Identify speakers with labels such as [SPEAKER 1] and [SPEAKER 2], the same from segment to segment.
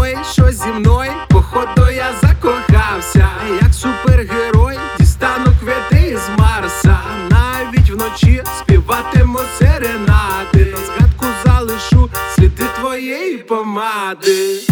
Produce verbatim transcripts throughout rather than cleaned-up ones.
[SPEAKER 1] Ой, що зі мною, походу я закохався. Як супергерой дістану квіти з Марса. Навіть вночі співатиму серенади. На згадку залишу сліди твоєї помади.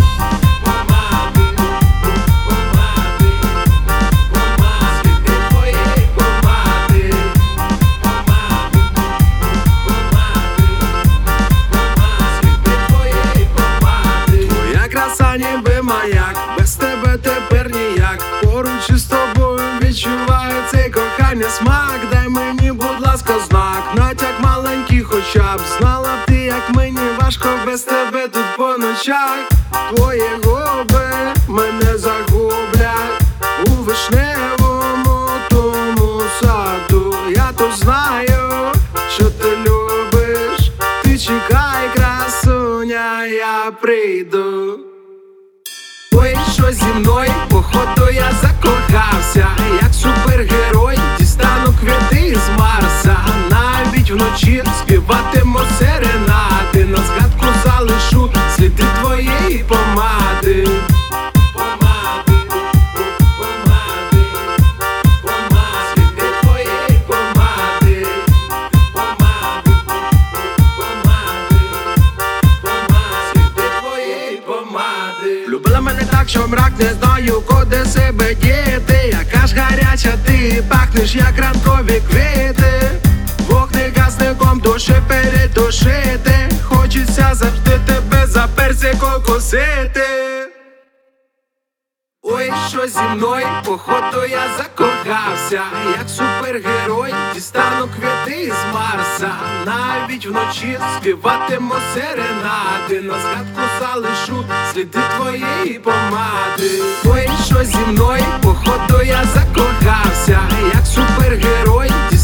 [SPEAKER 1] Краса ніби маяк, без тебе тепер ніяк. Поруч із тобою відчуваю цей кохання смак. Дай мені, будь ласка, знак, натяк маленький хоча б. Знала б ти, як мені важко без тебе тут по ночах. Твої губи мене загублять у вишневому тому саду. Я то знаю, що ти любиш. Ти чекай, красуня, я прийду. Ой, що зі мною, походу я закохався. Як супергерой дістану квіти з Марса. Навіть вночі співатиму серенади. На згадку залишу сліди твоєї помади. Любила мене так, що мрак, не знаю, куди себе діти. Яка ж гаряча ти, пахнеш, як ранкові квіти. Вогнегасником душі передушити. Хочеться завжди тебе за персиком косити. Ой, що зі мною, походу я закохався. Як супергерой дістану квіти з Марса. Навіть вночі співатиму серенади. На згадку залишу сліди твоєї помади. Ой, що зі мною, походу я закохався. Як супергерой